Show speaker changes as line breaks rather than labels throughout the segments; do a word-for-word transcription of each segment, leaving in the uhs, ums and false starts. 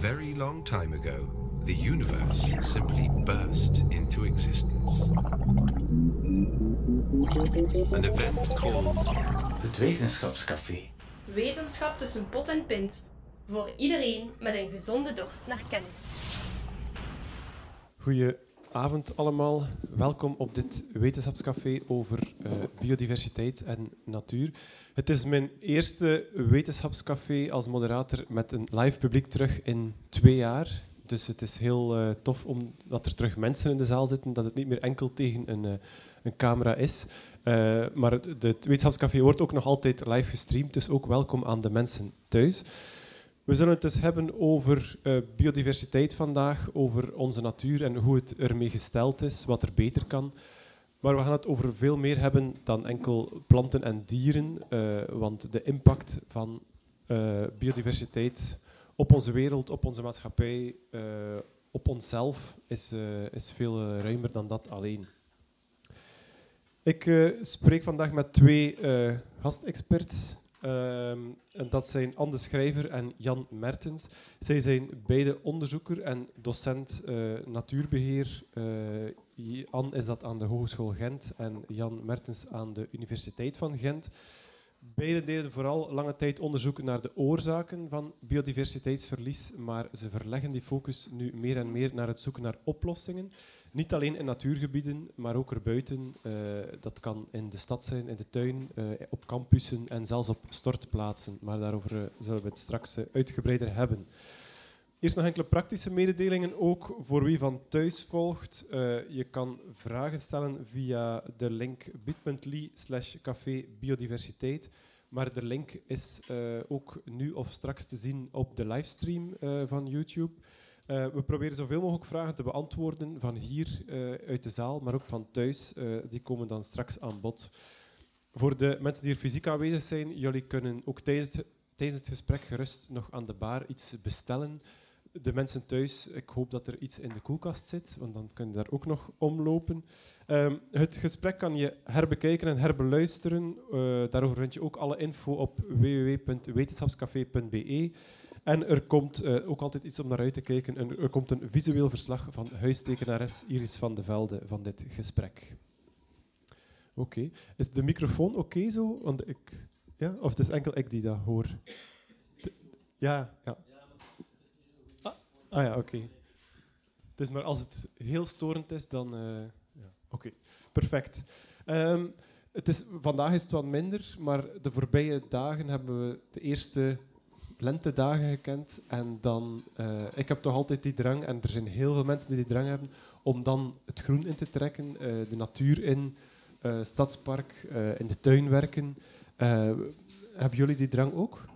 very long time ago, the universe simply burst into existence. An event called
het Wetenschapscafé.
Wetenschap tussen pot en pint. Voor iedereen met een gezonde dorst naar kennis.
Goedenavond allemaal. Welkom op dit Wetenschapscafé over uh, biodiversiteit en natuur. Het is mijn eerste Wetenschapscafé als moderator met een live publiek terug in twee jaar. Dus het is heel uh, tof omdat er terug mensen in de zaal zitten, dat het niet meer enkel tegen een, uh, een camera is. Uh, maar het, het Wetenschapscafé wordt ook nog altijd live gestreamd, dus ook welkom aan de mensen thuis. We zullen het dus hebben over uh, biodiversiteit vandaag, over onze natuur en hoe het ermee gesteld is, wat er beter kan. Maar we gaan het over veel meer hebben dan enkel planten en dieren, uh, want de impact van uh, biodiversiteit op onze wereld, op onze maatschappij, uh, op onszelf is, uh, is veel uh, ruimer dan dat alleen. Ik uh, spreek vandaag met twee uh, gastexperts. Um, en dat zijn Anne de Schrijver en Jan Mertens. Zij zijn beide onderzoeker en docent uh, natuurbeheer. Uh, Anne is dat aan de Hogeschool Gent en Jan Mertens aan de Universiteit van Gent. Beiden deden vooral lange tijd onderzoek naar de oorzaken van biodiversiteitsverlies, maar ze verleggen die focus nu meer en meer naar het zoeken naar oplossingen. Niet alleen in natuurgebieden, maar ook erbuiten. Uh, dat kan in de stad zijn, in de tuin, uh, op campussen en zelfs op stortplaatsen. Maar daarover uh, zullen we het straks uh, uitgebreider hebben. Eerst nog enkele praktische mededelingen, ook voor wie van thuis volgt. Uh, je kan vragen stellen via de link bit.ly slash café biodiversiteit. Maar de link is uh, ook nu of straks te zien op de livestream uh, van YouTube. Uh, we proberen zoveel mogelijk vragen te beantwoorden van hier uh, uit de zaal, maar ook van thuis. Uh, die komen dan straks aan bod. Voor de mensen die er fysiek aanwezig zijn, jullie kunnen ook tijdens het, tijdens het gesprek gerust nog aan de bar iets bestellen. De mensen thuis, ik hoop dat er iets in de koelkast zit, want dan kun je daar ook nog omlopen. Um, het gesprek kan je herbekijken en herbeluisteren. Uh, daarover vind je ook alle info op w w w punt wetenschapscafé punt b e. En er komt uh, ook altijd iets om naar uit te kijken. En er komt een visueel verslag van huistekenares Iris van de Velde van dit gesprek. Oké. Okay. Is de microfoon oké okay zo? Want ik, ja? Of het is enkel ik die dat hoor? De, ja, ja. Ah, ah ja, oké. Okay. Dus maar als het heel storend is, dan... Uh, ja. Oké, okay. Perfect. Um, het is, vandaag is het wat minder, maar de voorbije dagen hebben we de eerste... lentedagen gekend en dan, uh, ik heb toch altijd die drang, en er zijn heel veel mensen die die drang hebben, om dan het groen in te trekken, uh, de natuur in, uh, stadspark, uh, in de tuin werken. Uh, hebben jullie die drang ook?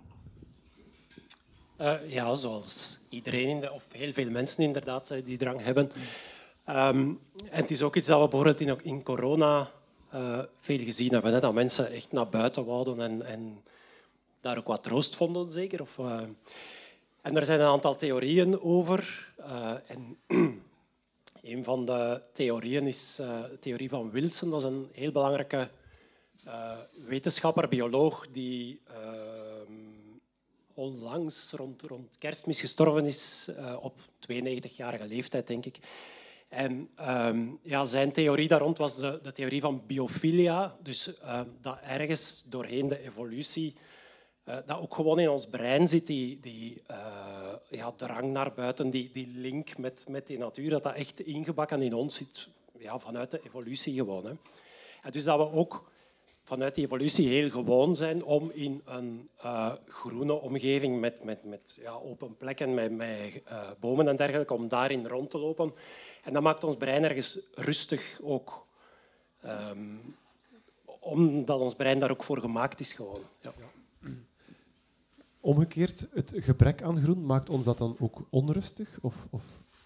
Uh, ja, zoals iedereen, in de, of heel veel mensen inderdaad, uh, die drang hebben. Um, en het is ook iets dat we bijvoorbeeld in, in corona uh, veel gezien hebben, hè, dat mensen echt naar buiten wouden en, en daar ook wat troost vonden, zeker. Of, uh, en er zijn een aantal theorieën over. Uh, en een van de theorieën is uh, de theorie van Wilson. Dat is een heel belangrijke uh, wetenschapper, bioloog, die uh, onlangs rond, rond Kerstmis gestorven is, uh, op tweeënnegentigjarige leeftijd, denk ik. En um, ja, zijn theorie daar rond was de, de theorie van biofilia. Dus uh, dat ergens doorheen de evolutie... Uh, dat ook gewoon in ons brein zit, die, die uh, ja, drang naar buiten, die, die link met, met die natuur, dat dat echt ingebakken in ons zit, ja, vanuit de evolutie gewoon. Hè. En dus dat we ook vanuit die evolutie heel gewoon zijn om in een uh, groene omgeving met, met, met ja, open plekken, met, met uh, bomen en dergelijke, om daarin rond te lopen. En dat maakt ons brein ergens rustig ook. Um, omdat ons brein daar ook voor gemaakt is gewoon. Ja.
Omgekeerd, het gebrek aan groen, maakt ons dat dan ook onrustig? Of, of?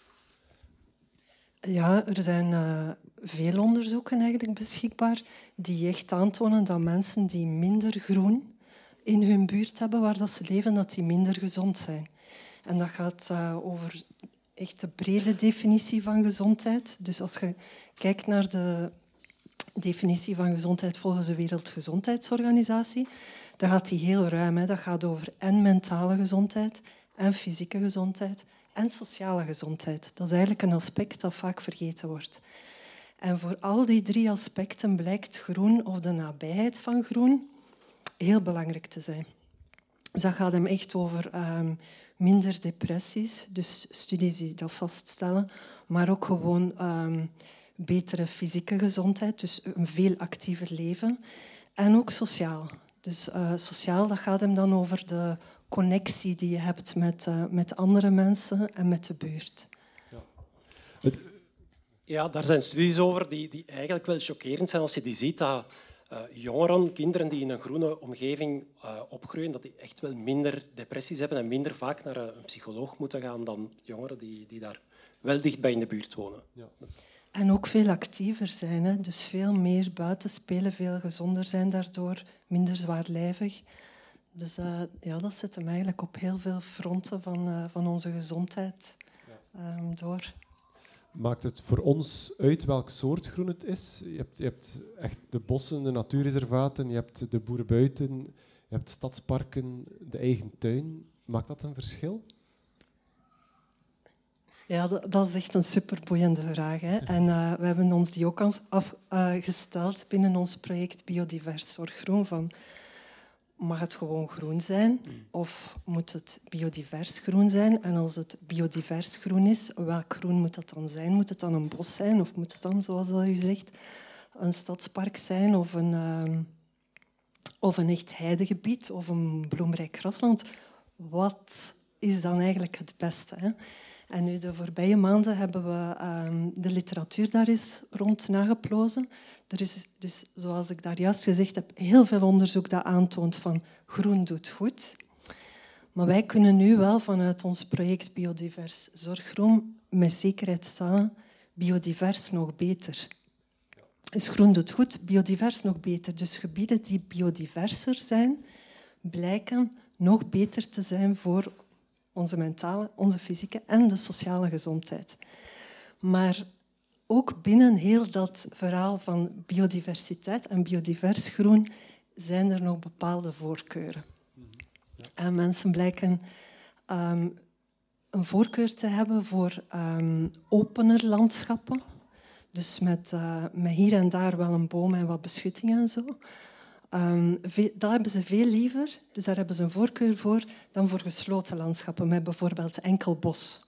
Ja, er zijn uh, veel onderzoeken eigenlijk beschikbaar die echt aantonen dat mensen die minder groen in hun buurt hebben waar dat ze leven, dat die minder gezond zijn. En dat gaat uh, over echt de brede definitie van gezondheid. Dus als je kijkt naar de definitie van gezondheid volgens de Wereldgezondheidsorganisatie, dan gaat die heel ruim. Hè. Dat gaat over en mentale gezondheid en fysieke gezondheid en sociale gezondheid. Dat is eigenlijk een aspect dat vaak vergeten wordt. En voor al die drie aspecten blijkt groen of de nabijheid van groen heel belangrijk te zijn. Dus dat gaat hem echt over um, minder depressies, dus studies die dat vaststellen, maar ook gewoon um, betere fysieke gezondheid, dus een veel actiever leven. En ook sociaal. Dus uh, sociaal, dat gaat hem dan over de connectie die je hebt met, uh, met andere mensen en met de buurt.
Ja. Het...
Ja, daar zijn studies over die, die eigenlijk wel chockerend zijn als je die ziet dat uh, jongeren, kinderen die in een groene omgeving uh, opgroeien, dat die echt wel minder depressies hebben en minder vaak naar een psycholoog moeten gaan dan jongeren die, die daar wel dichtbij in de buurt wonen.
Ja, dat is...
En ook veel actiever zijn, hè? Dus veel meer buiten spelen, veel gezonder zijn daardoor, minder zwaarlijvig. Dus uh, ja, dat zet hem eigenlijk op heel veel fronten van, uh, van onze gezondheid um, door.
Maakt het voor ons uit welk soort groen het is? Je hebt, je hebt echt de bossen, de natuurreservaten, je hebt de boerenbuiten, je hebt stadsparken, de eigen tuin. Maakt dat een verschil?
Ja, dat, dat is echt een superboeiende vraag. Hè? En uh, we hebben ons die ook afgesteld uh, binnen ons project Biodivers Zorggroen. Van, mag het gewoon groen zijn of moet het biodivers groen zijn? En als het biodivers groen is, welk groen moet dat dan zijn? Moet het dan een bos zijn of moet het dan, zoals u zegt, een stadspark zijn of een, uh, of een echt heidegebied of een bloemrijk grasland? Wat is dan eigenlijk het beste? Hè? En nu de voorbije maanden hebben we um, de literatuur daar eens rond nageplozen. Er is dus, zoals ik daar juist gezegd heb, heel veel onderzoek dat aantoont van groen doet goed. Maar wij kunnen nu wel vanuit ons project Biodivers Zorggroen met zekerheid stellen, biodivers nog beter. Dus groen doet goed, biodivers nog beter. Dus gebieden die biodiverser zijn, blijken nog beter te zijn voor onze mentale, onze fysieke en de sociale gezondheid. Maar ook binnen heel dat verhaal van biodiversiteit en biodivers groen zijn er nog bepaalde voorkeuren. Ja. En mensen blijken um, een voorkeur te hebben voor um, opener landschappen. Dus met, uh, met hier en daar wel een boom en wat beschutting en zo. Um, dat hebben ze veel liever, dus daar hebben ze een voorkeur voor, dan voor gesloten landschappen met bijvoorbeeld enkel bos.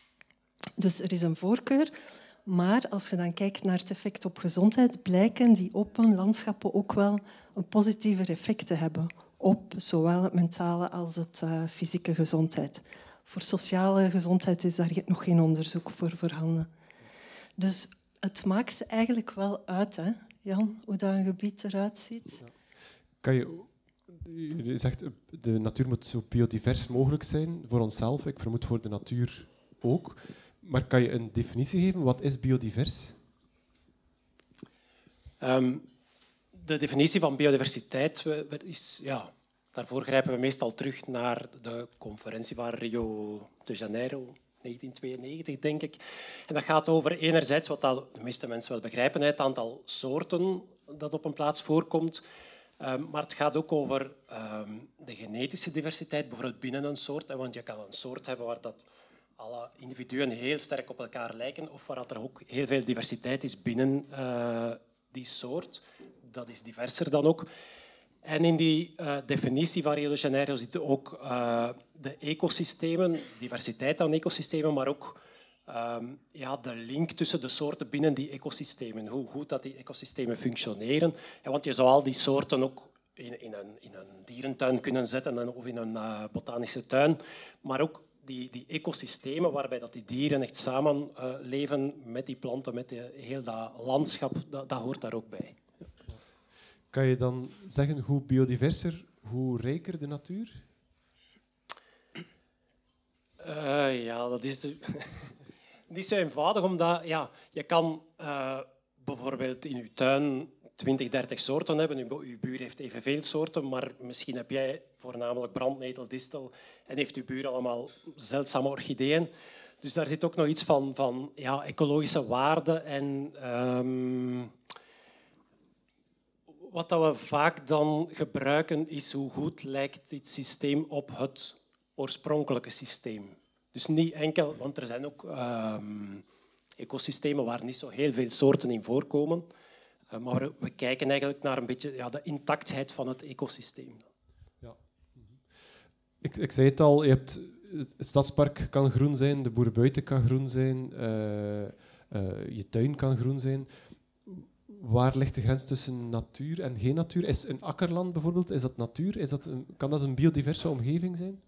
Dus er is een voorkeur, maar als je dan kijkt naar het effect op gezondheid, blijken die open landschappen ook wel een positiever effect te hebben op zowel het mentale als het uh, fysieke gezondheid. Voor sociale gezondheid is daar nog geen onderzoek voor voorhanden. Dus het maakt eigenlijk wel uit, hè, Jan, hoe dat een gebied eruit ziet.
Ja. Kan je, je zegt, de natuur moet zo biodivers mogelijk zijn voor onszelf. Ik vermoed voor de natuur ook. Maar kan je een definitie geven? Wat is biodivers?
Um, de definitie van biodiversiteit is... Ja, daarvoor grijpen we meestal terug naar de conferentie van Rio de Janeiro, negentien tweeënnegentig, denk ik. En dat gaat over enerzijds, wat de meeste mensen wel begrijpen, het aantal soorten dat op een plaats voorkomt. Um, maar het gaat ook over um, de genetische diversiteit, bijvoorbeeld binnen een soort. Want je kan een soort hebben waar dat alle individuen heel sterk op elkaar lijken, of waar er ook heel veel diversiteit is binnen uh, die soort. Dat is diverser dan ook. En in die uh, definitie van Rio de Janeiro zitten ook uh, de ecosystemen, diversiteit aan ecosystemen, maar ook um, ja, de link tussen de soorten binnen die ecosystemen. Hoe goed dat die ecosystemen functioneren. Ja, want je zou al die soorten ook in, in, een, in een dierentuin kunnen zetten of in een uh, botanische tuin. Maar ook die, die ecosystemen waarbij dat die dieren echt samen uh, leven met die planten, met die, heel dat landschap, dat, dat hoort daar ook bij.
Kan je dan zeggen hoe biodiverser, hoe rijker de natuur?
Uh, ja, dat is niet zo eenvoudig, omdat ja, je kan uh, bijvoorbeeld in je tuin twintig, dertig soorten hebben. Je buur heeft evenveel soorten, maar misschien heb jij voornamelijk brandnetel, distel en heeft je buur allemaal zeldzame orchideeën. Dus daar zit ook nog iets van, van ja, ecologische waarde en... Um, Wat we vaak dan gebruiken is hoe goed lijkt dit systeem op het oorspronkelijke systeem. Dus niet enkel, want er zijn ook um, ecosystemen waar niet zo heel veel soorten in voorkomen. Uh, maar we, we kijken eigenlijk naar een beetje ja, de intactheid van het ecosysteem.
Ja. Ik, ik zei het al, je hebt, het stadspark kan groen zijn, de boerenbuiten kan groen zijn, uh, uh, je tuin kan groen zijn. Waar ligt de grens tussen natuur en geen natuur? Is een akkerland bijvoorbeeld, is dat natuur? Is dat een, kan dat een biodiverse omgeving zijn?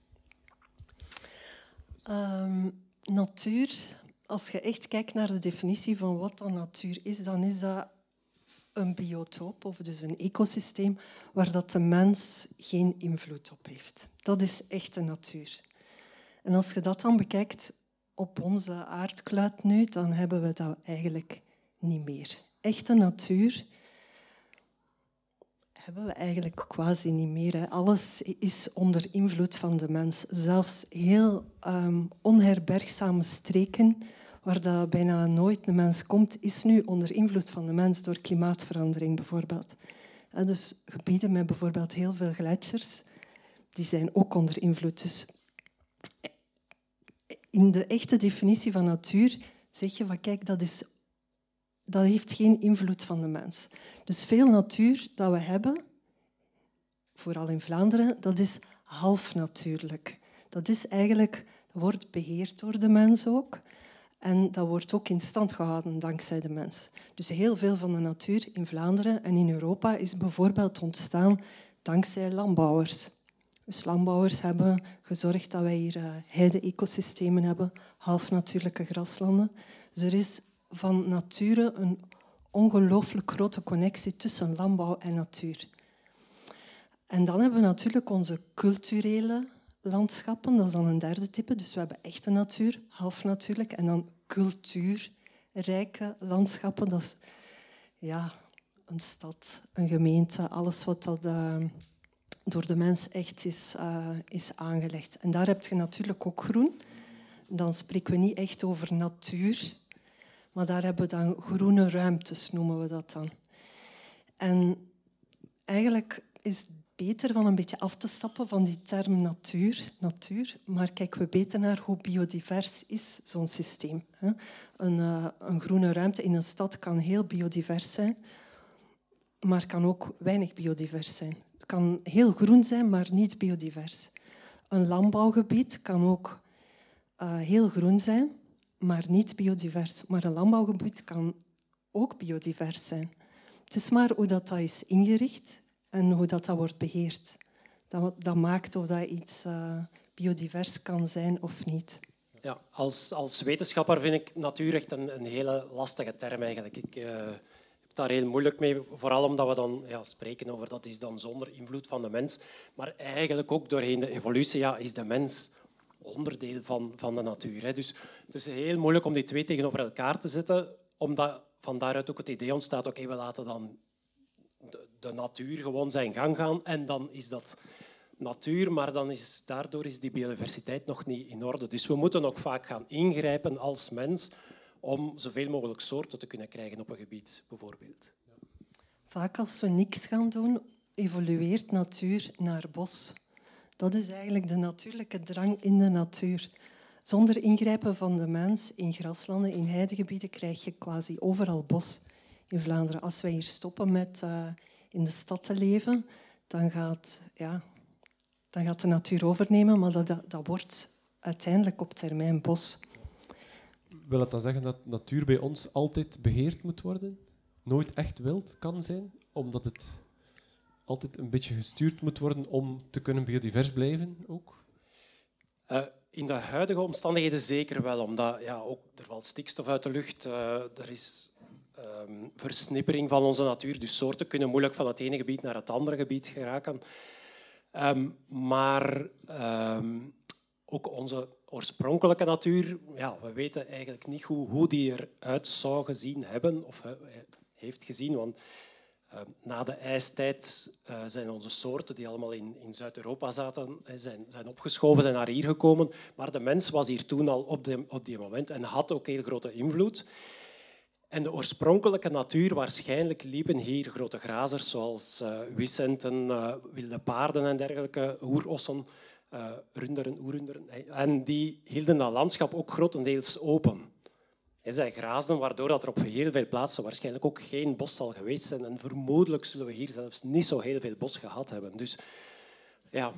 Um, natuur, als je echt kijkt naar de definitie van wat dan natuur is, dan is dat een biotoop, of dus een ecosysteem, waar dat de mens geen invloed op heeft. Dat is echte natuur. En als je dat dan bekijkt op onze aardkluit nu, dan hebben we dat eigenlijk niet meer. Echte natuur hebben we eigenlijk quasi niet meer. Hè. Alles is onder invloed van de mens. Zelfs heel um, onherbergzame streken, waar dat bijna nooit een mens komt, is nu onder invloed van de mens door klimaatverandering bijvoorbeeld. Ja, dus gebieden met bijvoorbeeld heel veel gletsjers, die zijn ook onder invloed. Dus in de echte definitie van natuur zeg je van kijk, dat is Dat heeft geen invloed van de mens. Dus veel natuur dat we hebben, vooral in Vlaanderen, dat is half natuurlijk. Dat is eigenlijk, dat wordt beheerd door de mens ook. En dat wordt ook in stand gehouden dankzij de mens. Dus heel veel van de natuur in Vlaanderen en in Europa is bijvoorbeeld ontstaan dankzij landbouwers. Dus landbouwers hebben gezorgd dat wij hier uh, heide-ecosystemen hebben, half natuurlijke graslanden. Dus er is van nature een ongelooflijk grote connectie tussen landbouw en natuur. En dan hebben we natuurlijk onze culturele landschappen. Dat is dan een derde type. Dus we hebben echte natuur, half natuurlijk. En dan cultuurrijke landschappen. Dat is ja, een stad, een gemeente, alles wat dat, uh, door de mens echt is, uh, is aangelegd. En daar heb je natuurlijk ook groen. Dan spreken we niet echt over natuur. Maar daar hebben we dan groene ruimtes, noemen we dat dan. En eigenlijk is het beter van een beetje af te stappen van die term natuur, natuur, maar kijken we beter naar hoe biodivers is zo'n systeem. Een, uh, een groene ruimte in een stad kan heel biodivers zijn, maar kan ook weinig biodivers zijn. Het kan heel groen zijn, maar niet biodivers. Een landbouwgebied kan ook uh, heel groen zijn, maar niet biodivers. Maar een landbouwgebied kan ook biodivers zijn. Het is maar hoe dat, dat is ingericht en hoe dat, dat wordt beheerd. Dat, dat maakt of dat iets uh, biodivers kan zijn of niet.
Ja, als, als wetenschapper vind ik natuur echt een, een hele lastige term eigenlijk. Ik uh, heb daar heel moeilijk mee, vooral omdat we dan ja, spreken over dat is dan zonder invloed van de mens. Maar eigenlijk ook doorheen de evolutie ja, is de mens onderdeel van, van de natuur. Hè. Dus het is heel moeilijk om die twee tegenover elkaar te zetten, omdat van daaruit ook het idee ontstaat, oké, okay, we laten dan de, de natuur gewoon zijn gang gaan en dan is dat natuur, maar dan is, daardoor is die biodiversiteit nog niet in orde. Dus we moeten ook vaak gaan ingrijpen als mens om zoveel mogelijk soorten te kunnen krijgen op een gebied, bijvoorbeeld.
Vaak als we niks gaan doen, evolueert natuur naar bos. Dat is eigenlijk de natuurlijke drang in de natuur. Zonder ingrijpen van de mens in graslanden, in heidegebieden, krijg je quasi overal bos in Vlaanderen. Als wij hier stoppen met uh, in de stad te leven, dan gaat, ja, dan gaat de natuur overnemen, maar dat, dat, dat wordt uiteindelijk op termijn bos.
Wil dat dan zeggen dat natuur bij ons altijd beheerd moet worden? Nooit echt wild kan zijn, omdat het altijd een beetje gestuurd moet worden om te kunnen biodivers blijven ook?
Uh, in de huidige omstandigheden zeker wel, omdat ja, ook, er valt stikstof uit de lucht, uh, er is um, versnippering van onze natuur, dus soorten kunnen moeilijk van het ene gebied naar het andere gebied geraken. Um, maar um, ook onze oorspronkelijke natuur, ja, we weten eigenlijk niet hoe, hoe die eruit zou gezien hebben of uh, heeft gezien, want Uh, na de ijstijd uh, zijn onze soorten, die allemaal in, in Zuid-Europa zaten, zijn, zijn opgeschoven, zijn naar hier gekomen. Maar de mens was hier toen al op, de, op die moment en had ook heel grote invloed. En de oorspronkelijke natuur, waarschijnlijk liepen hier grote grazers, zoals uh, wissenten, uh, wilde paarden en dergelijke, oerossen. uh, runderen, oerrunderen. En die hielden dat landschap ook grotendeels open. En zij graasden, waardoor dat er op heel veel plaatsen waarschijnlijk ook geen bos zal geweest zijn. En vermoedelijk zullen we hier zelfs niet zo heel veel bos gehad hebben. Dus ja...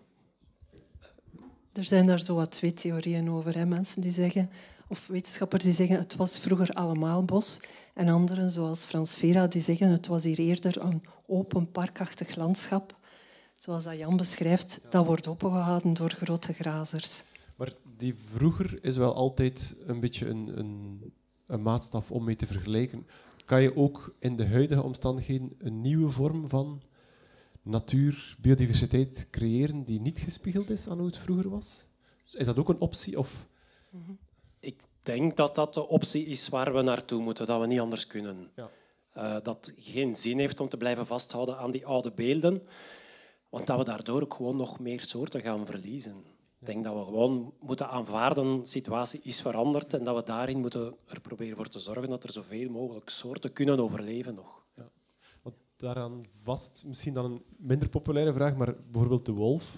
Er zijn daar zo wat twee theorieën over. Hè. Mensen die zeggen, of wetenschappers die zeggen het was vroeger allemaal bos. En anderen, zoals Frans Vera, die zeggen het was hier eerder een open, parkachtig landschap. Zoals dat Jan beschrijft, dat wordt opengehouden door grote grazers.
Maar die vroeger is wel altijd een beetje een, een, een maatstaf om mee te vergelijken. Kan je ook in de huidige omstandigheden een nieuwe vorm van natuur, biodiversiteit creëren die niet gespiegeld is aan hoe het vroeger was? Is dat ook een optie? Of...
Ik denk dat dat de optie is waar we naartoe moeten, dat we niet anders kunnen.
Ja.
Uh, dat het geen zin heeft om te blijven vasthouden aan die oude beelden, want dat we daardoor ook gewoon nog meer soorten gaan verliezen. Ik denk dat we gewoon moeten aanvaarden, de situatie is veranderd en dat we daarin moeten er proberen voor te zorgen dat er zoveel mogelijk soorten kunnen overleven nog. Ja.
Want daaraan vast, misschien dan een minder populaire vraag, maar bijvoorbeeld de wolf,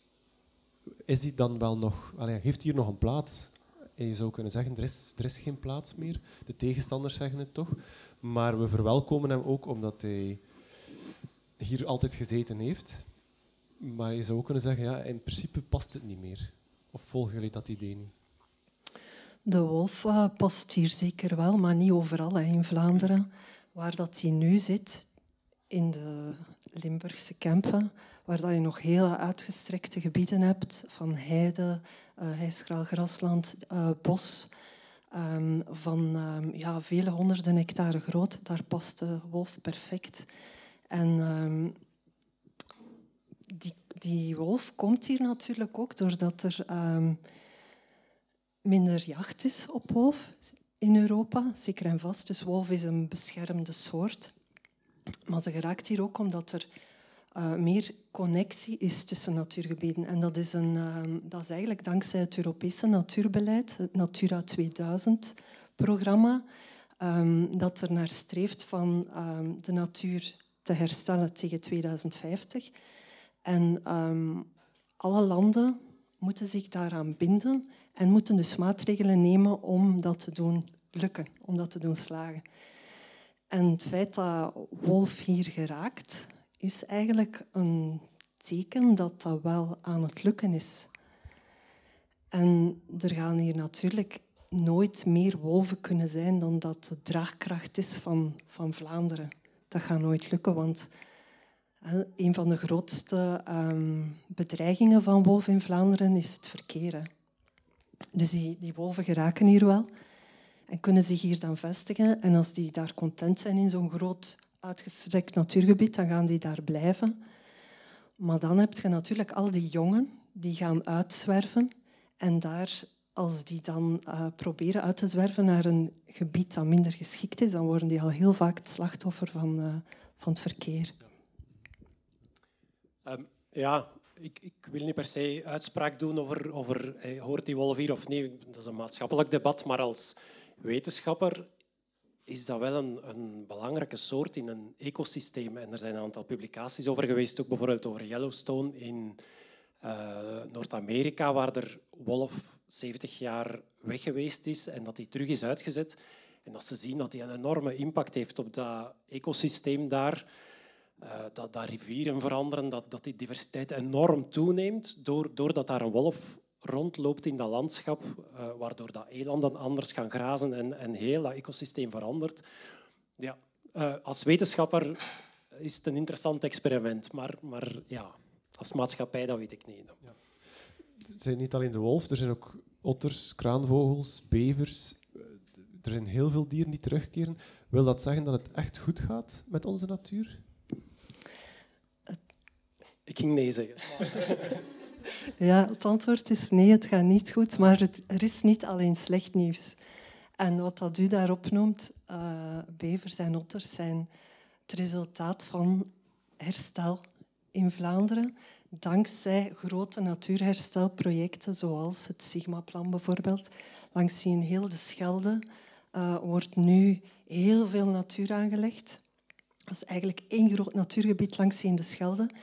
is die dan wel nog, allee, heeft hier nog een plaats? En je zou kunnen zeggen, er is, er is geen plaats meer. De tegenstanders zeggen het toch. Maar we verwelkomen hem ook omdat hij hier altijd gezeten heeft. Maar je zou ook kunnen zeggen, ja, in principe past het niet meer. Of volgen jullie dat idee niet?
De wolf uh, past hier zeker wel, maar niet overal. Hè. In Vlaanderen, waar dat hij nu zit, in de Limburgse Kempen, waar dat je nog hele uitgestrekte gebieden hebt, van heide, uh, hijsgraal grasland, uh, bos, um, van um, ja, vele honderden hectare groot. Daar past de wolf perfect. En um, die, die wolf komt hier natuurlijk ook doordat er um, minder jacht is op wolf in Europa, zeker en vast. Dus wolf is een beschermde soort. Maar ze geraakt hier ook omdat er uh, meer connectie is tussen natuurgebieden. En dat is, een, uh, dat is eigenlijk dankzij het Europese natuurbeleid, het Natura tweeduizend-programma, um, dat er naar streeft van um, de natuur te herstellen tegen tweeduizend vijftig. En um, alle landen moeten zich daaraan binden en moeten dus maatregelen nemen om dat te doen lukken, om dat te doen slagen. En het feit dat wolf hier geraakt, is eigenlijk een teken dat dat wel aan het lukken is. En er gaan hier natuurlijk nooit meer wolven kunnen zijn dan dat de draagkracht is van, van Vlaanderen. Dat gaat nooit lukken, want een van de grootste um, bedreigingen van wolven in Vlaanderen is het verkeer. Hè. Dus die, die wolven geraken hier wel en kunnen zich hier dan vestigen. En als die daar content zijn in zo'n groot uitgestrekt natuurgebied, dan gaan die daar blijven. Maar dan heb je natuurlijk al die jongen die gaan uitzwerven. En daar, als die dan uh, proberen uit te zwerven naar een gebied dat minder geschikt is, dan worden die al heel vaak het slachtoffer van, uh, van het verkeer.
Um, ja, ik, ik wil niet per se uitspraak doen over, over hey, hoort die wolf hier of niet. Dat is een maatschappelijk debat, maar als wetenschapper is dat wel een, een belangrijke soort in een ecosysteem. En er zijn een aantal publicaties over geweest, ook bijvoorbeeld over Yellowstone in uh, Noord-Amerika, waar de wolf zeventig jaar weg geweest is en dat die terug is uitgezet. En dat ze zien dat die een enorme impact heeft op dat ecosysteem daar. Uh, dat, dat rivieren veranderen, dat, dat die diversiteit enorm toeneemt doordat daar een wolf rondloopt in dat landschap, uh, waardoor dat elanden anders gaan grazen en, en heel dat ecosysteem verandert. Ja, uh, als wetenschapper is het een interessant experiment, maar, maar ja, als maatschappij dat weet ik niet.
Ja. Er zijn niet alleen de wolf, er zijn ook otters, kraanvogels, bevers. Er zijn heel veel dieren die terugkeren. Wil dat zeggen dat het echt goed gaat met onze natuur?
Ik ging nee zeggen.
Ja, het antwoord is nee, het gaat niet goed, maar het, er is niet alleen slecht nieuws. En wat dat u daarop noemt, uh, bevers en otters, zijn het resultaat van herstel in Vlaanderen, dankzij grote natuurherstelprojecten, zoals het Sigma-plan bijvoorbeeld. Langs in heel de Schelde uh, wordt nu heel veel natuur aangelegd. Dat is eigenlijk één groot natuurgebied langs in de Schelde.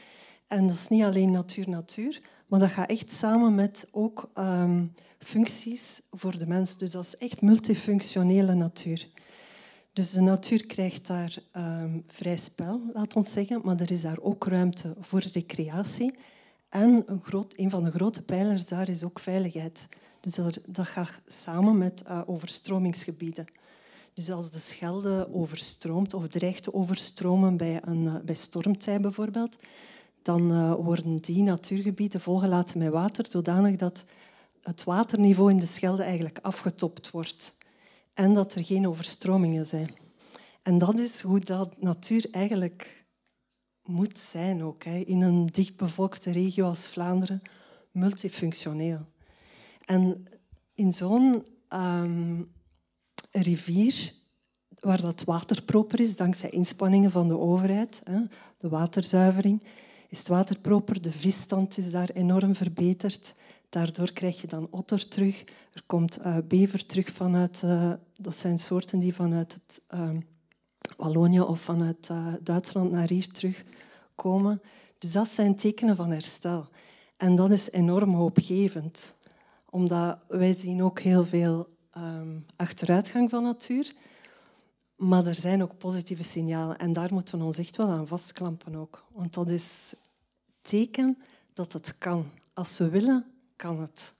En dat is niet alleen natuur-natuur, maar dat gaat echt samen met ook um, functies voor de mens. Dus dat is echt multifunctionele natuur. Dus de natuur krijgt daar um, vrij spel, laat ons zeggen, maar er is daar ook ruimte voor recreatie. En een, groot, een van de grote pijlers daar is ook veiligheid. Dus dat, dat gaat samen met uh, overstromingsgebieden. Dus als de Schelde overstroomt of dreigt te overstromen bij, een, uh, bij stormtij bijvoorbeeld, dan uh, worden die natuurgebieden volgelaten met water, zodanig dat het waterniveau in de Schelde eigenlijk afgetopt wordt. En dat er geen overstromingen zijn. En dat is hoe dat natuur eigenlijk moet zijn ook. Hè. In een dichtbevolkte regio als Vlaanderen, multifunctioneel. En in zo'n um, rivier, waar dat water proper is, dankzij inspanningen van de overheid, hè, de waterzuivering, is het water proper. De visstand is daar enorm verbeterd. Daardoor krijg je dan otter terug. Er komt uh, bever terug vanuit... Uh, dat zijn soorten die vanuit het, uh, Wallonië of vanuit uh, Duitsland naar hier terugkomen. Dus dat zijn tekenen van herstel. En dat is enorm hoopgevend. Omdat wij zien ook heel veel um, achteruitgang van natuur. Maar er zijn ook positieve signalen. En daar moeten we ons echt wel aan vastklampen ook. Want dat is teken dat het kan. Als we willen, kan het.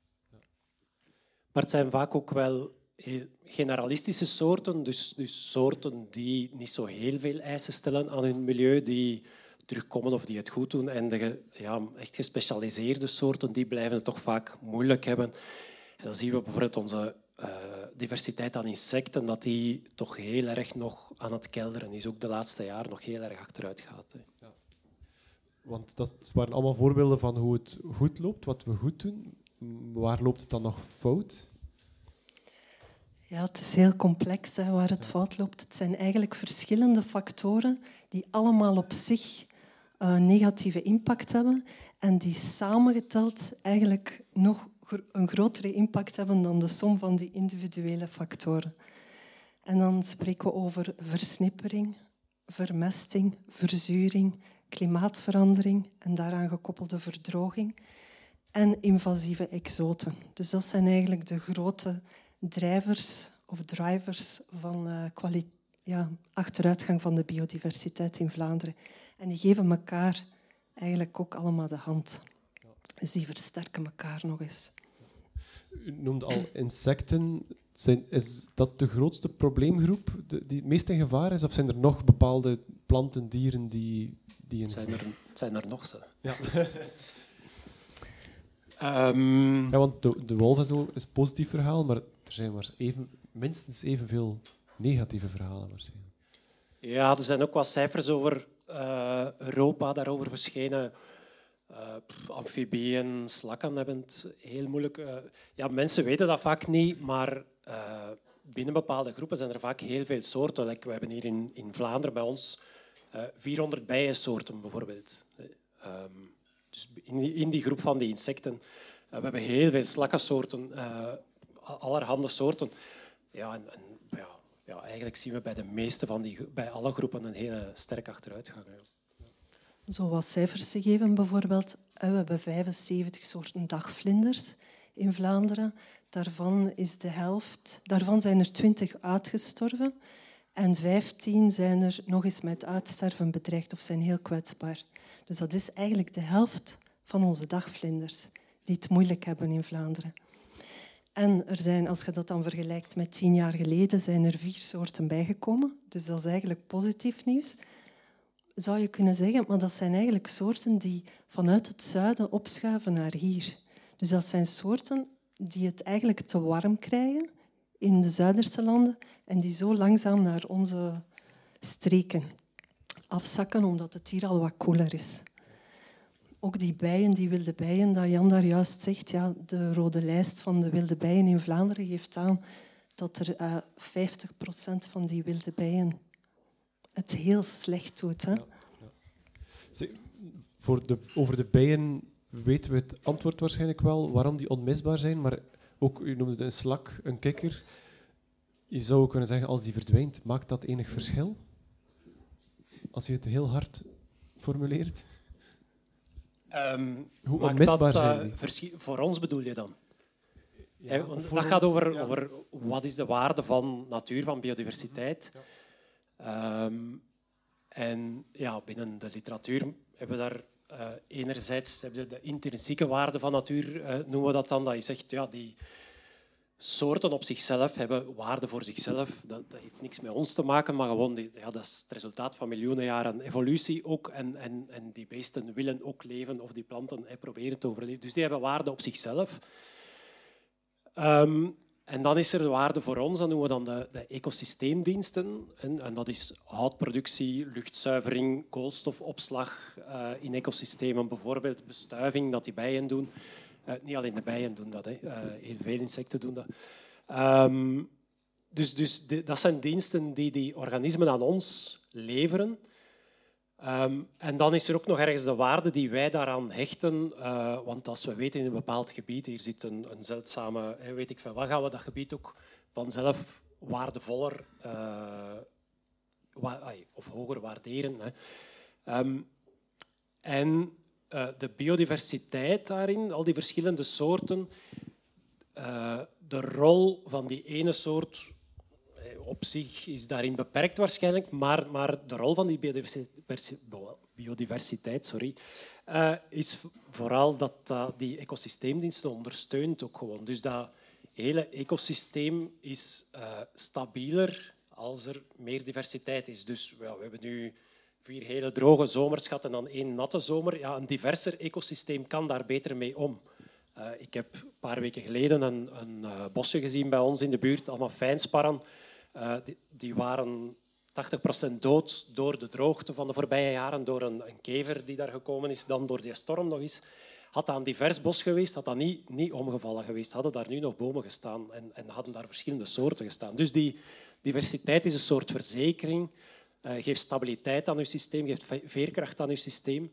Maar het zijn vaak ook wel generalistische soorten. Dus, dus soorten die niet zo heel veel eisen stellen aan hun milieu, die terugkomen of die het goed doen. En de ja, echt gespecialiseerde soorten die blijven het toch vaak moeilijk hebben. En dan zien we bijvoorbeeld onze uh, diversiteit aan insecten, dat die toch heel erg nog aan het kelderen is. Ook de laatste jaren nog heel erg achteruit gaat. Hè.
Ja. Want dat waren allemaal voorbeelden van hoe het goed loopt, wat we goed doen. Waar loopt het dan nog fout?
Ja, het is heel complex hè, waar het fout loopt. Het zijn eigenlijk verschillende factoren die allemaal op zich uh, negatieve impact hebben en die samengeteld eigenlijk nog een grotere impact hebben dan de som van die individuele factoren. En dan spreken we over versnippering, vermesting, verzuring, klimaatverandering en daaraan gekoppelde verdroging en invasieve exoten. Dus dat zijn eigenlijk de grote drijvers of drivers van uh, kwali- ja, achteruitgang van de biodiversiteit in Vlaanderen. En die geven elkaar eigenlijk ook allemaal de hand. Dus die versterken elkaar nog eens.
U noemde al insecten. Zijn, is dat de grootste probleemgroep de, die het meest in gevaar is? Of zijn er nog bepaalde planten, dieren die... die in...
zijn, er, zijn er nog zo?
Ja.
um...
ja, want de, de wolf is een positief verhaal, maar er zijn maar even, minstens evenveel negatieve verhalen waarschijnlijk.
Ja, er zijn ook wat cijfers over uh, Europa daarover verschenen. Uh, amfibieën, slakken hebben het heel moeilijk. Uh, ja, mensen weten dat vaak niet, maar uh, binnen bepaalde groepen zijn er vaak heel veel soorten. Like, we hebben hier in, in Vlaanderen bij ons uh, vierhonderd bijensoorten bijvoorbeeld. Uh, um, dus in, die, in die groep van die insecten. Uh, we hebben heel veel slakkensoorten, uh, allerhande soorten. Ja, en, en, ja, ja, eigenlijk zien we bij de meeste van die, bij alle groepen een hele sterke achteruitgang. Ja.
Zo wat cijfers te geven bijvoorbeeld. We hebben vijfenzeventig soorten dagvlinders in Vlaanderen. Daarvan, is de helft, daarvan zijn er twintig uitgestorven en vijftien zijn er nog eens met uitsterven bedreigd of zijn heel kwetsbaar. Dus dat is eigenlijk de helft van onze dagvlinders die het moeilijk hebben in Vlaanderen. En er zijn, als je dat dan vergelijkt met tien jaar geleden, zijn er vier soorten bijgekomen. Dus dat is eigenlijk positief nieuws. Zou je kunnen zeggen, maar dat zijn eigenlijk soorten die vanuit het zuiden opschuiven naar hier. Dus dat zijn soorten die het eigenlijk te warm krijgen in de Zuiderse landen en die zo langzaam naar onze streken afzakken, omdat het hier al wat koeler is. Ook die bijen, die wilde bijen, dat Jan daar juist zegt, ja, de rode lijst van de wilde bijen in Vlaanderen geeft aan dat er uh, vijftig procent van die wilde bijen het heel slecht doet. Hè? Ja, ja.
Zee, voor de, over de bijen weten we het antwoord waarschijnlijk wel, waarom die onmisbaar zijn, maar ook, u noemde het een slak, een kikker. Je zou ook kunnen zeggen, als die verdwijnt, maakt dat enig verschil? Als je het heel hard formuleert?
Um,
Hoe
maakt
onmisbaar
dat, uh,
zijn die?
verschi- voor ons bedoel je dan?
Ja,
Hè, want
voor
dat gaat
ons,
over,
ja.
over wat is de waarde van natuur, van biodiversiteit. Um, en ja, binnen de literatuur hebben we daar uh, enerzijds hebben we de intrinsieke waarde van natuur, uh, noemen we dat dan. Dat je zegt, ja, die soorten op zichzelf hebben waarde voor zichzelf. Dat, dat heeft niks met ons te maken, maar gewoon die, ja, dat is het resultaat van miljoenen jaren evolutie ook. En, en, en die beesten willen ook leven, of die planten eh, proberen te overleven. Dus die hebben waarde op zichzelf. Um, en dan is er de waarde voor ons, dat noemen we dan de, de ecosysteemdiensten. En, en dat is houtproductie, luchtzuivering, koolstofopslag uh, in ecosystemen, bijvoorbeeld bestuiving, dat die bijen doen. Uh, niet alleen de bijen doen dat, hè. Uh, heel veel insecten doen dat. Um, dus dus de, dat zijn diensten die die organismen aan ons leveren. Um, en dan is er ook nog ergens de waarde die wij daaraan hechten. Uh, want als we weten in een bepaald gebied, hier zit een, een zeldzame, weet ik veel wat, gaan we dat gebied ook vanzelf waardevoller uh, wa- of hoger waarderen. Hè. Um, en uh, de biodiversiteit daarin, al die verschillende soorten, uh, de rol van die ene soort op zich is daarin beperkt waarschijnlijk, maar, maar de rol van die biodiversiteit, biodiversiteit sorry, uh, is vooral dat uh, die ecosysteemdiensten ondersteunt ook gewoon. Dus dat hele ecosysteem is uh, stabieler als er meer diversiteit is. Dus ja, we hebben nu vier hele droge zomers gehad en dan één natte zomer. Ja, een diverser ecosysteem kan daar beter mee om. Uh, ik heb een paar weken geleden een, een uh, bosje gezien bij ons in de buurt, allemaal fijnsparren. Uh, die, die waren tachtig procent dood door de droogte van de voorbije jaren, door een, een kever die daar gekomen is, dan door die storm nog eens. Had dat een divers bos geweest, had dat niet, niet omgevallen geweest. Hadden daar nu nog bomen gestaan en, en hadden daar verschillende soorten gestaan. Dus die diversiteit is een soort verzekering, uh, geeft stabiliteit aan je systeem, geeft veerkracht aan je systeem.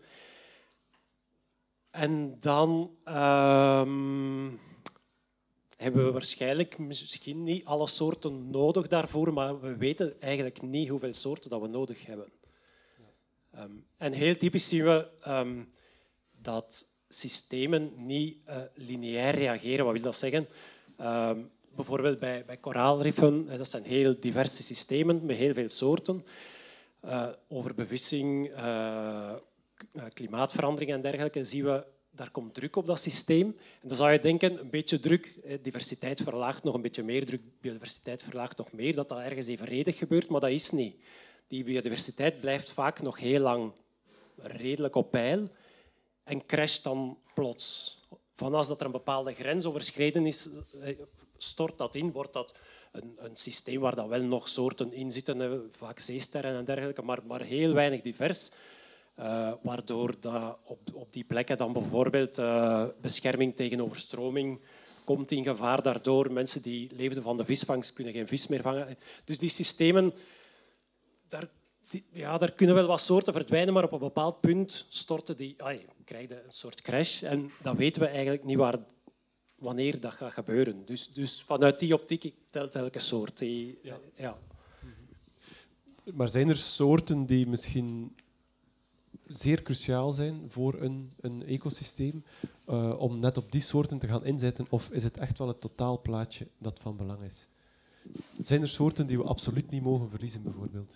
En dan Uh, hebben we waarschijnlijk misschien niet alle soorten nodig daarvoor, maar we weten eigenlijk niet hoeveel soorten dat we nodig hebben. Um, en heel typisch zien we um, dat systemen niet uh, lineair reageren. Wat wil dat zeggen? Um, bijvoorbeeld bij, bij koraalriffen, dat zijn heel diverse systemen met heel veel soorten. Uh, overbevissing, uh, klimaatverandering en dergelijke zien we. Daar komt druk op dat systeem. En dan zou je denken, een beetje druk, diversiteit verlaagt nog een beetje meer, druk, biodiversiteit verlaagt nog meer, dat dat ergens evenredig gebeurt, maar dat is niet. Die biodiversiteit blijft vaak nog heel lang redelijk op peil en crasht dan plots. Van als dat er een bepaalde grens overschreden is, stort dat in, wordt dat een, een systeem waar dan wel nog soorten in zitten, vaak zeesterren en dergelijke, maar, maar heel weinig divers. Uh, waardoor dat op, op die plekken dan bijvoorbeeld uh, bescherming tegen overstroming komt in gevaar. Daardoor mensen die leefden van de visvangst kunnen geen vis meer vangen. Dus die systemen, daar, die, ja, daar kunnen wel wat soorten verdwijnen, maar op een bepaald punt storten die, ai, krijg je een soort crash. En dan weten we eigenlijk niet waar, wanneer dat gaat gebeuren. Dus, dus vanuit die optiek telt elke soort. Die, ja. Ja.
Maar zijn er soorten die misschien zeer cruciaal zijn voor een, een ecosysteem, uh, om net op die soorten te gaan inzetten? Of is het echt wel het totaalplaatje dat van belang is? Zijn er soorten die we absoluut niet mogen verliezen, bijvoorbeeld?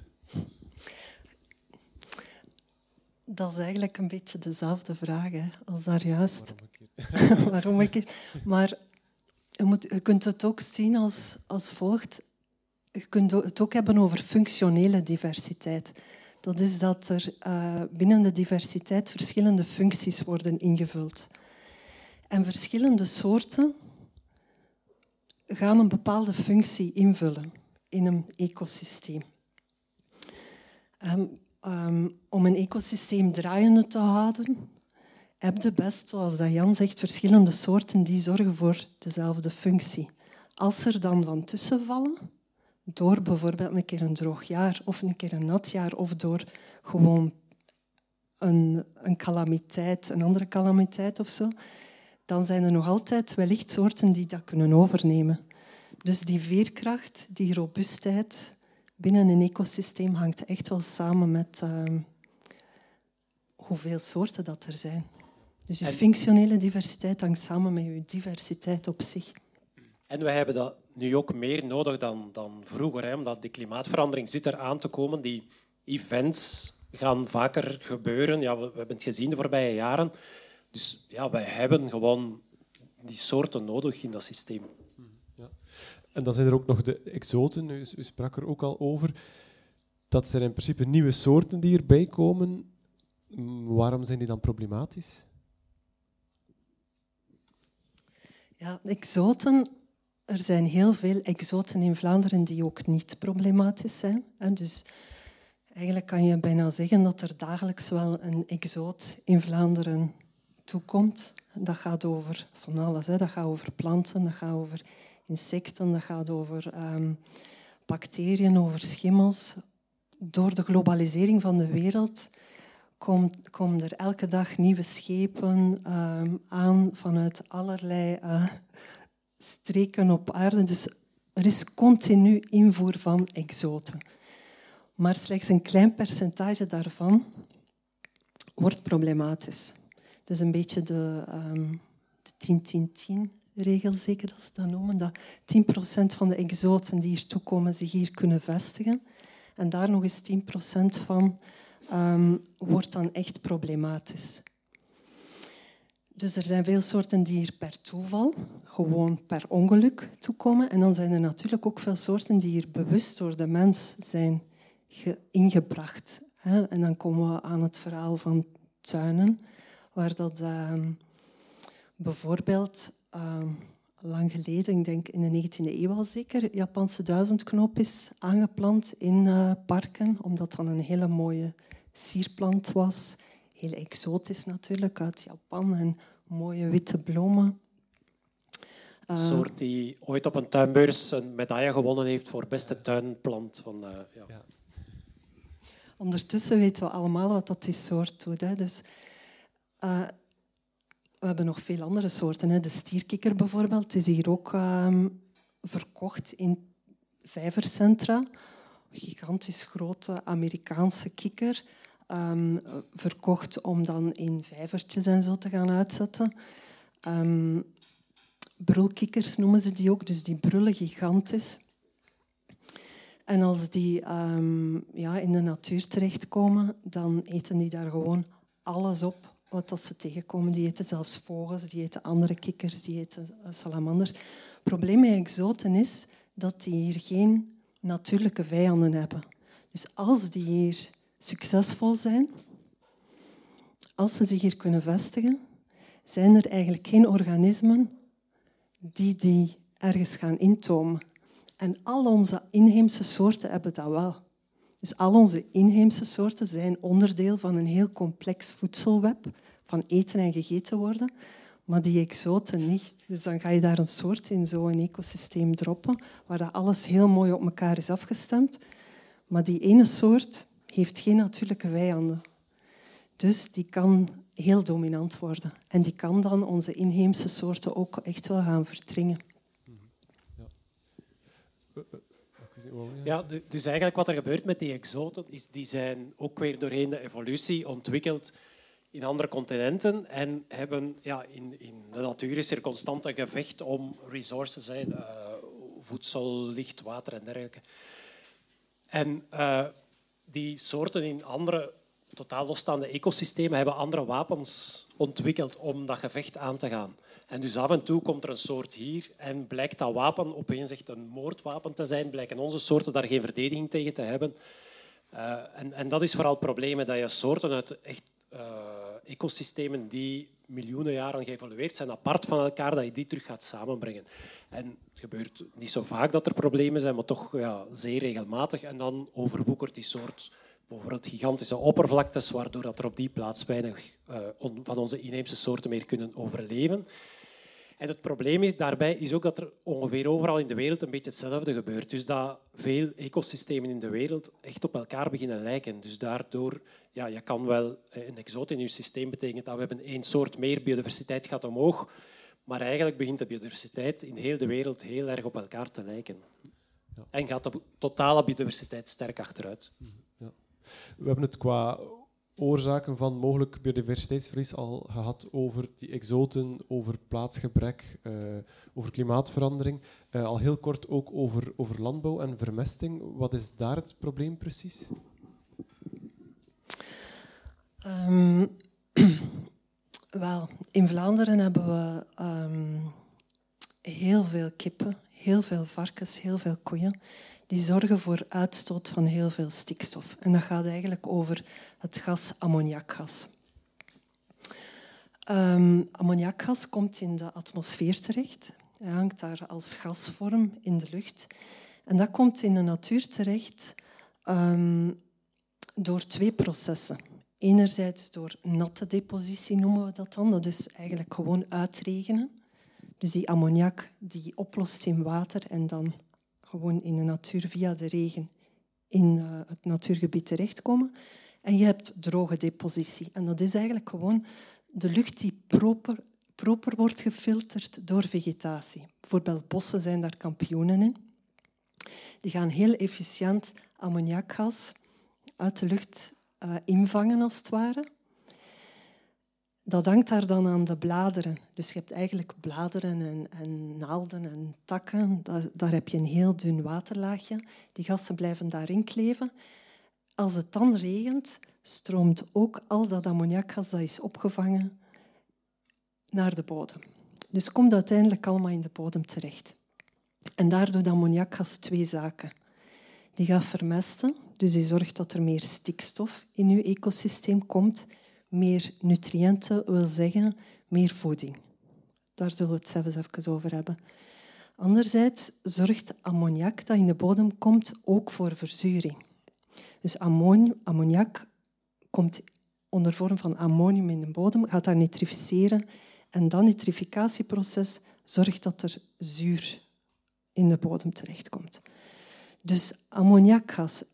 Dat is eigenlijk een beetje dezelfde vraag, hè, als daar juist.
Waarom een keer?
Waarom een keer? Maar je, moet, je kunt het ook zien als, als volgt. Je kunt het ook hebben over functionele diversiteit. Dat is dat er uh, binnen de diversiteit verschillende functies worden ingevuld. En verschillende soorten gaan een bepaalde functie invullen in een ecosysteem. Um, um, om een ecosysteem draaiende te houden, heb je best, zoals dat Jan zegt, verschillende soorten die zorgen voor dezelfde functie. Als er dan van tussen vallen, door bijvoorbeeld een keer een droog jaar of een keer een nat jaar of door gewoon een, een calamiteit, een andere calamiteit of zo, dan zijn er nog altijd wellicht soorten die dat kunnen overnemen. Dus die veerkracht, die robuustheid binnen een ecosysteem hangt echt wel samen met uh, hoeveel soorten dat er zijn. Dus je
En-
functionele diversiteit hangt samen met je diversiteit op zich.
En wij hebben dat nu ook meer nodig dan, dan vroeger, hè, omdat die klimaatverandering zit er aan te komen. Die events gaan vaker gebeuren. Ja, we, we hebben het gezien de voorbije jaren. Dus ja, wij hebben gewoon die soorten nodig in dat systeem.
En dan zijn er ook nog de exoten, u, u sprak er ook al over. Dat zijn in principe nieuwe soorten die erbij komen. Mm, Waarom zijn die dan problematisch?
Ja, exoten. Er zijn heel veel exoten in Vlaanderen die ook niet problematisch zijn. Hè. Dus eigenlijk kan je bijna zeggen dat er dagelijks wel een exoot in Vlaanderen toekomt. Dat gaat over van alles. Hè. Dat gaat over planten, dat gaat over insecten, dat gaat over um, bacteriën, over schimmels. Door de globalisering van de wereld komt, komen er elke dag nieuwe schepen um, aan vanuit allerlei uh, streken op aarde. Dus er is continu invoer van exoten. Maar slechts een klein percentage daarvan wordt problematisch. Het is een beetje de, um, de tien tien tien regel, zeker dat ze dat noemen. Dat tien procent van de exoten die hier toekomen zich hier kunnen vestigen. En daar nog eens tien procent van um, wordt dan echt problematisch. Dus er zijn veel soorten die hier per toeval, gewoon per ongeluk toekomen. En dan zijn er natuurlijk ook veel soorten die hier bewust door de mens zijn ingebracht. En dan komen we aan het verhaal van tuinen, waar dat um, bijvoorbeeld um, lang geleden, ik denk in de negentiende eeuw al zeker, Japanse duizendknoop is aangeplant in uh, parken, omdat dat een hele mooie sierplant was. Heel exotisch natuurlijk, uit Japan en mooie witte bloemen.
Een soort die ooit op een tuinbeurs een medaille gewonnen heeft voor beste tuinplant. Van, uh, ja.
Ja.
Ondertussen weten we allemaal wat dat die soort doet. Hè. Dus, uh, we hebben nog veel andere soorten. Hè. De stierkikker bijvoorbeeld is hier ook um, verkocht in vijvercentra. Een gigantisch grote Amerikaanse kikker. Um, verkocht om dan in vijvertjes en zo te gaan uitzetten. Um, brulkikkers noemen ze die ook, dus die brullen gigantisch. En als die um, ja, in de natuur terechtkomen, dan eten die daar gewoon alles op wat dat ze tegenkomen. Die eten zelfs vogels, die eten andere kikkers, die eten salamanders. Het probleem met exoten is dat die hier geen natuurlijke vijanden hebben. Dus als die hier succesvol zijn, als ze zich hier kunnen vestigen, zijn er eigenlijk geen organismen die die ergens gaan intomen. En al onze inheemse soorten hebben dat wel. Dus al onze inheemse soorten zijn onderdeel van een heel complex voedselweb van eten en gegeten worden, maar die exoten niet. Dus dan ga je daar een soort in zo'n ecosysteem droppen, waar dat alles heel mooi op elkaar is afgestemd. Maar die ene soort heeft geen natuurlijke vijanden. Dus die kan heel dominant worden. En die kan dan onze inheemse soorten ook echt wel gaan verdringen.
Ja, dus eigenlijk wat er gebeurt met die exoten, is die zijn ook weer doorheen de evolutie ontwikkeld in andere continenten en hebben, ja, in, in de natuur is er constant een gevecht om resources, hè, uh, voedsel, licht, water en dergelijke. En uh, die soorten in andere totaal losstaande ecosystemen hebben andere wapens ontwikkeld om dat gevecht aan te gaan. En dus af en toe komt er een soort hier en blijkt dat wapen opeens echt een moordwapen te zijn. Blijken onze soorten daar geen verdediging tegen te hebben. Uh, en, en dat is vooral het probleem, dat je soorten uit echt, uh, ecosystemen die miljoenen jaren geëvolueerd zijn, apart van elkaar, dat je die terug gaat samenbrengen. En het gebeurt niet zo vaak dat er problemen zijn, maar toch ja, zeer regelmatig. En dan overwoekert die soort bijvoorbeeld gigantische oppervlaktes, waardoor dat er op die plaats weinig uh, on, van onze inheemse soorten meer kunnen overleven. En het probleem is, daarbij is ook dat er ongeveer overal in de wereld een beetje hetzelfde gebeurt. Dus dat veel ecosystemen in de wereld echt op elkaar beginnen lijken. Dus daardoor, ja, je kan wel een exoot in je systeem betekent dat we hebben één soort meer, biodiversiteit gaat omhoog. Maar eigenlijk begint de biodiversiteit in heel de wereld heel erg op elkaar te lijken. Ja. En gaat de totale biodiversiteit sterk achteruit.
Ja. We hebben het qua oorzaken van mogelijk biodiversiteitsverlies al gehad over die exoten, over plaatsgebrek, uh, over klimaatverandering. Uh, al heel kort ook over, over landbouw en vermesting. Wat is daar het probleem precies?
Um, wel, in Vlaanderen hebben we um, heel veel kippen, heel veel varkens, heel veel koeien. Die zorgen voor uitstoot van heel veel stikstof. En dat gaat eigenlijk over het gas ammoniakgas. Um, ammoniakgas komt in de atmosfeer terecht. Het hangt daar als gasvorm in de lucht. En dat komt in de natuur terecht um, door twee processen. Enerzijds door natte depositie noemen we dat dan. Dat is eigenlijk gewoon uitregenen. Dus die ammoniak die oplost in water en dan gewoon in de natuur via de regen in uh, het natuurgebied terechtkomen. En je hebt droge depositie. En dat is eigenlijk gewoon de lucht die proper, proper wordt gefilterd door vegetatie. Bijvoorbeeld bossen zijn daar kampioenen in. Die gaan heel efficiënt ammoniakgas uit de lucht uh, invangen, als het ware. Dat hangt daar dan aan de bladeren. Dus je hebt eigenlijk bladeren en, en naalden en takken. Daar, daar heb je een heel dun waterlaagje. Die gassen blijven daarin kleven. Als het dan regent, stroomt ook al dat ammoniakgas dat is opgevangen naar de bodem. Dus komt uiteindelijk allemaal in de bodem terecht. En daar doet ammoniakgas twee zaken. Die gaat vermesten, dus die zorgt dat er meer stikstof in je ecosysteem komt. Meer nutriënten wil zeggen meer voeding. Daar zullen we het zelfs even over hebben. Anderzijds zorgt ammoniak dat in de bodem komt ook voor verzuring. Dus ammoniak komt onder vorm van ammonium in de bodem, gaat daar nitrificeren en dat nitrificatieproces zorgt dat er zuur in de bodem terechtkomt. Dus ammoniakgas